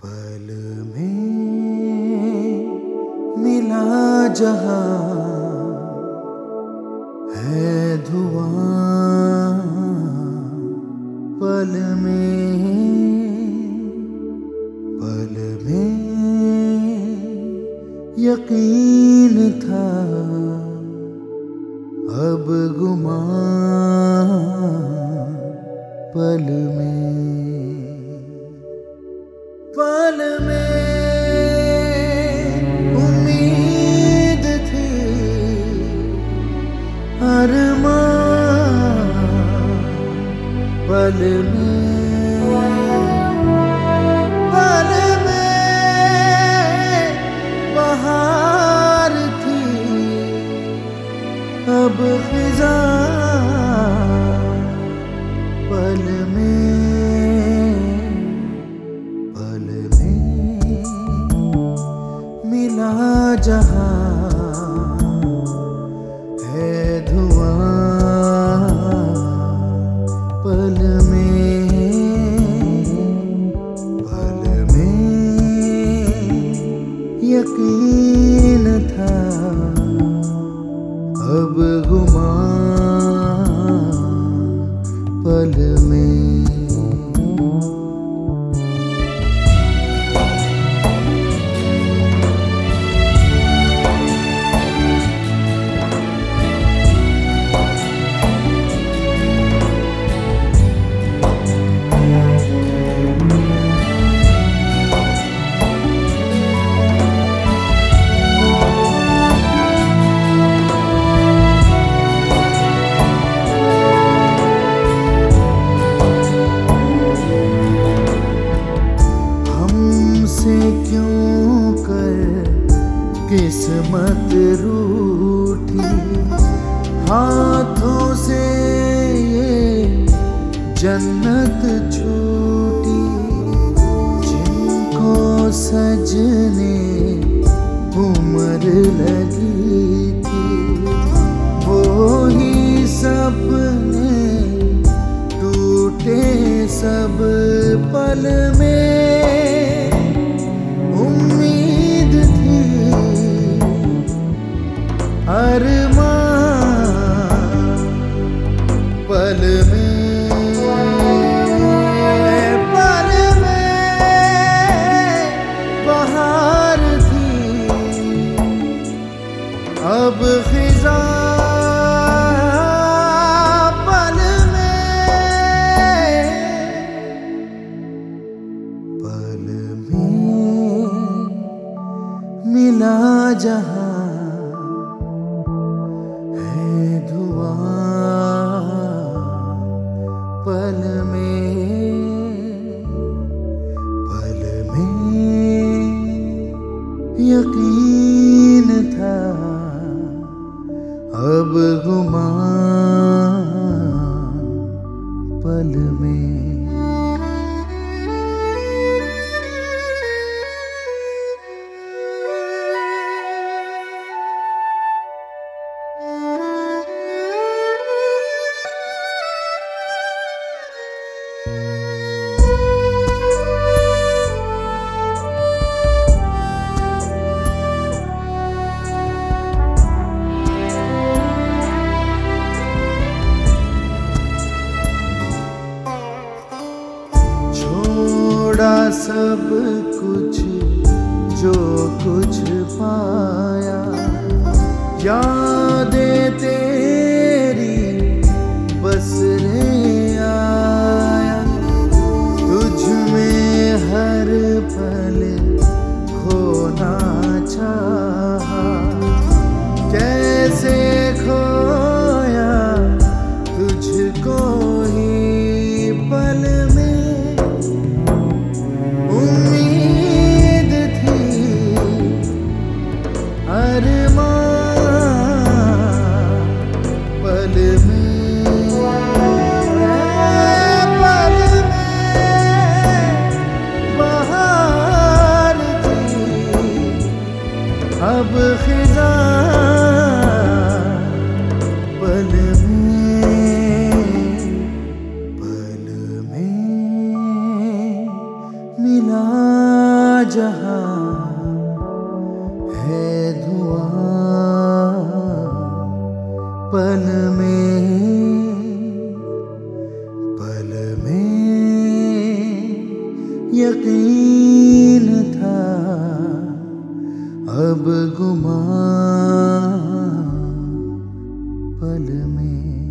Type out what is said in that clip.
पल में मिला जहां है धुआं, पल में यकीन था अब गुमां, पल में उम्मीद थी अरमान, पल में बहार थी अब खिज़ां, पल में मिला जहां है धुआं, पल में यकीन था अब गुमां, पल में। क्यों कर किस्मत रूठी, हाथों से ये जन्नत छूटी, जिनको सजने उम्र लगी थी वो ही सपने टूटे सब, पल में अरमान, पल में बहार थी अब खिज़ां, पल में मिला जहां पल में यकीन था अब गुमां, पल में। छोड़ा सब कुछ जो कुछ पाया, यादें तेरी बस रे आया, तुझ में हर पल खोना चाहा, कैसे खोया तुझको ही, पल में उम्मीद थी अरमान, पल में बहार थी अब खिज़ां, पल में मिला जहां है धुआं, पल में यकीन था, अब गुमान पल में।